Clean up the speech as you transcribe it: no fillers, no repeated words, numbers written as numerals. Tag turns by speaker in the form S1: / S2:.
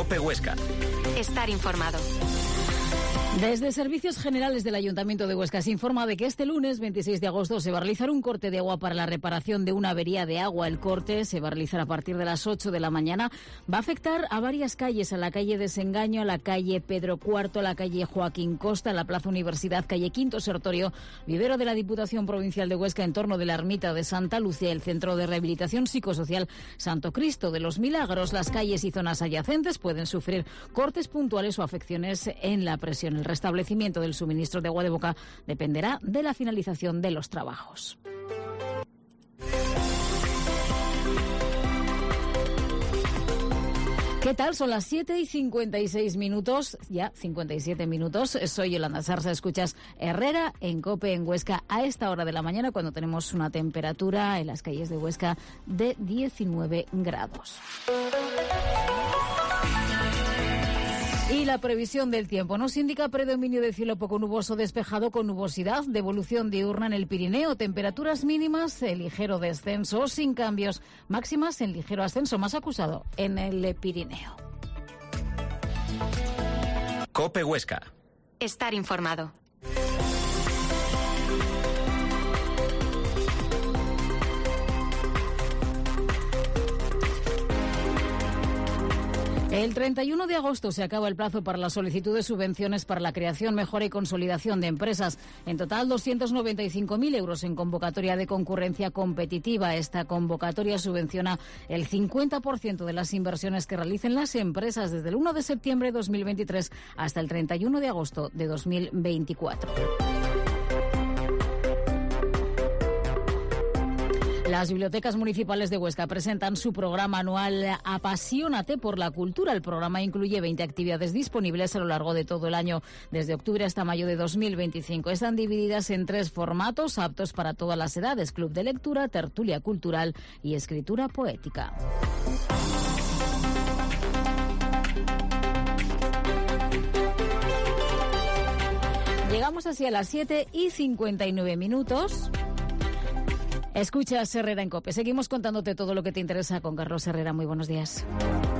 S1: COPE Huesca.
S2: Estar informado.
S3: Desde Servicios Generales del Ayuntamiento de Huesca se informa de que este lunes 26 de agosto se va a realizar un corte de agua para la reparación de una avería de agua. El corte se va a realizar a partir de las 8 de la mañana. Va a afectar a varias calles, a la calle Desengaño, a la calle Pedro IV, a la calle Joaquín Costa, a la Plaza Universidad, calle Quinto Sertorio, vivero de la Diputación Provincial de Huesca en torno de la Ermita de Santa Lucía, el Centro de Rehabilitación Psicosocial Santo Cristo de los Milagros. Las calles y zonas adyacentes pueden sufrir cortes puntuales o afecciones en la presión. El restablecimiento del suministro de agua de boca dependerá de la finalización de los trabajos. ¿Qué tal? Son las 7:56 minutos, ya 57 minutos. Soy Yolanda Sarza, escuchas Herrera en COPE en Huesca a esta hora de la mañana, cuando tenemos una temperatura en las calles de Huesca de 19 grados. Y la previsión del tiempo nos indica predominio de cielo poco nuboso despejado con nubosidad, de evolución diurna en el Pirineo, temperaturas mínimas en ligero descenso, sin cambios, máximas en ligero ascenso, más acusado en el Pirineo.
S1: COPE Huesca.
S2: Estar informado.
S3: El 31 de agosto se acaba el plazo para la solicitud de subvenciones para la creación, mejora y consolidación de empresas. En total, 295.000 euros en convocatoria de concurrencia competitiva. Esta convocatoria subvenciona el 50% de las inversiones que realicen las empresas desde el 1 de septiembre de 2023 hasta el 31 de agosto de 2024. Las bibliotecas municipales de Huesca presentan su programa anual Apasionate por la Cultura. El programa incluye 20 actividades disponibles a lo largo de todo el año, desde octubre hasta mayo de 2025. Están divididas en 3 formatos aptos para todas las edades: club de lectura, tertulia cultural y escritura poética. Llegamos así a las 7:59 minutos. Escuchas Herrera en COPE. Seguimos contándote todo lo que te interesa con Carlos Herrera. Muy buenos días.